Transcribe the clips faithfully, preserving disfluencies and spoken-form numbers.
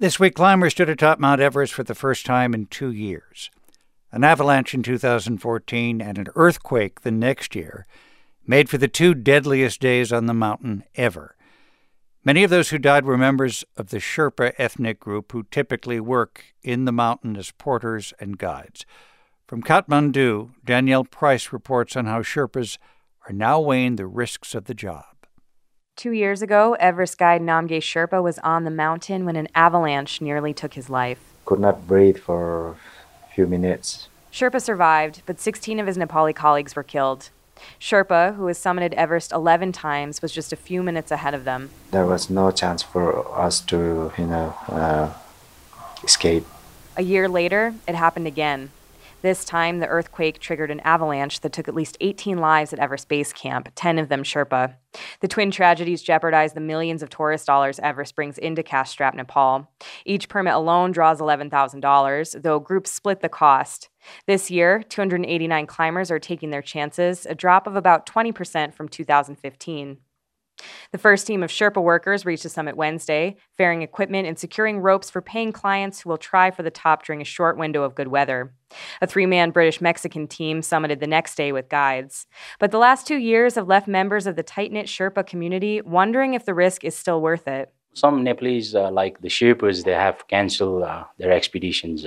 This week, climbers stood atop Mount Everest for the first time in two years. An avalanche in two thousand fourteen and an earthquake the next year made for the two deadliest days on the mountain ever. Many of those who died were members of the Sherpa ethnic group who typically work in the mountain as porters and guides. From Kathmandu, Danielle Price reports on how Sherpas are now weighing the risks of the job. Two years ago, Everest guide Namgay Sherpa was on the mountain when an avalanche nearly took his life. Could not breathe for a few minutes. Sherpa survived, but sixteen of his Nepali colleagues were killed. Sherpa, who has summited Everest eleven times, was just a few minutes ahead of them. There was no chance for us to, you know, uh, escape. A year later, it happened again. This time, the earthquake triggered an avalanche that took at least eighteen lives at Everest Base Camp, ten of them Sherpa. The twin tragedies jeopardized the millions of tourist dollars Everest brings into cash-strapped Nepal. Each permit alone draws eleven thousand dollars, though groups split the cost. This year, two hundred eighty-nine climbers are taking their chances, a drop of about twenty percent from two thousand fifteen. The first team of Sherpa workers reached the summit Wednesday, ferrying equipment and securing ropes for paying clients who will try for the top during a short window of good weather. A three-man British-Mexican team summited the next day with guides. But the last two years have left members of the tight-knit Sherpa community wondering if the risk is still worth it. Some Nepalese, uh, like the Sherpas, they have canceled uh, their expeditions.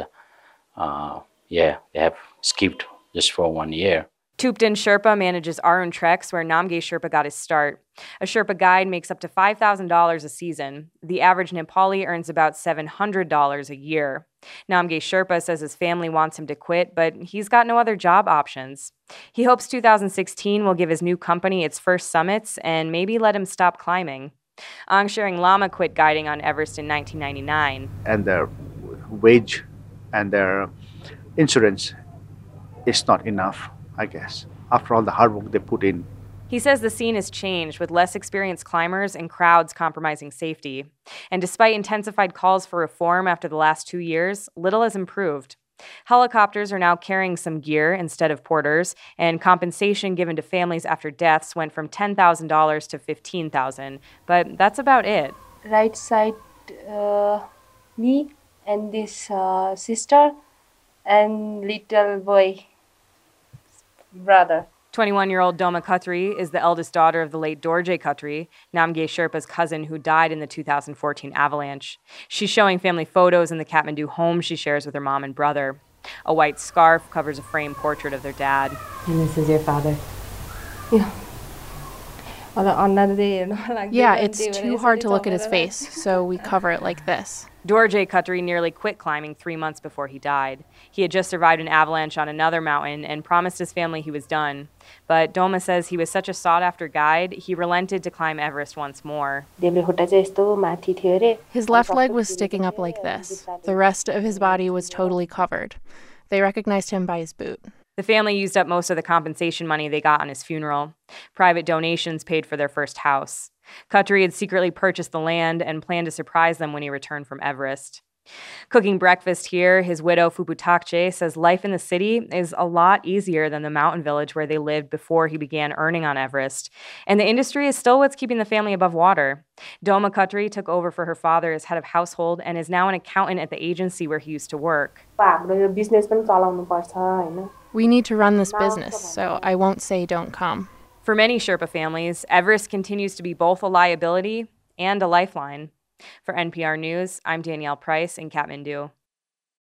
Uh, yeah, they have skipped just for one year. Thupten Sherpa manages Arun Treks, where Namgay Sherpa got his start. A Sherpa guide makes up to five thousand dollars a season. The average Nepali earns about seven hundred dollars a year. Namgay Sherpa says his family wants him to quit, but he's got no other job options. He hopes two thousand sixteen will give his new company its first summits and maybe let him stop climbing. Angsharing Lama quit guiding on Everest in nineteen ninety-nine. And their wage and their insurance is not enough, I guess, after all the hard work they put in. He says the scene has changed, with less experienced climbers and crowds compromising safety. And despite intensified calls for reform after the last two years, little has improved. Helicopters are now carrying some gear instead of porters, and compensation given to families after deaths went from ten thousand dollars to fifteen thousand dollars. But that's about it. Right side, uh, me and this uh, sister and little boy. Brother. twenty-one-year-old Doma Khatri is the eldest daughter of the late Dorje Khatri, Namgay Sherpa's cousin who died in the two thousand fourteen avalanche. She's showing family photos in the Kathmandu home she shares with her mom and brother. A white scarf covers a framed portrait of their dad. And this is your father? Yeah. Yeah, it's too hard to look at his face, so we cover it like this. Dorje Khatri nearly quit climbing three months before he died. He had just survived an avalanche on another mountain and promised his family he was done. But Doma says he was such a sought-after guide, he relented to climb Everest once more. His left leg was sticking up like this. The rest of his body was totally covered. They recognized him by his boot. The family used up most of the compensation money they got on his funeral. Private donations paid for their first house. Khatri had secretly purchased the land and planned to surprise them when he returned from Everest. Cooking breakfast here, his widow Phupu Thakche says life in the city is a lot easier than the mountain village where they lived before he began earning on Everest. And the industry is still what's keeping the family above water. Doma Khatri took over for her father as head of household and is now an accountant at the agency where he used to work. We need to run this business, so I won't say don't come. For many Sherpa families, Everest continues to be both a liability and a lifeline. For N P R News, I'm Danielle Price in Kathmandu.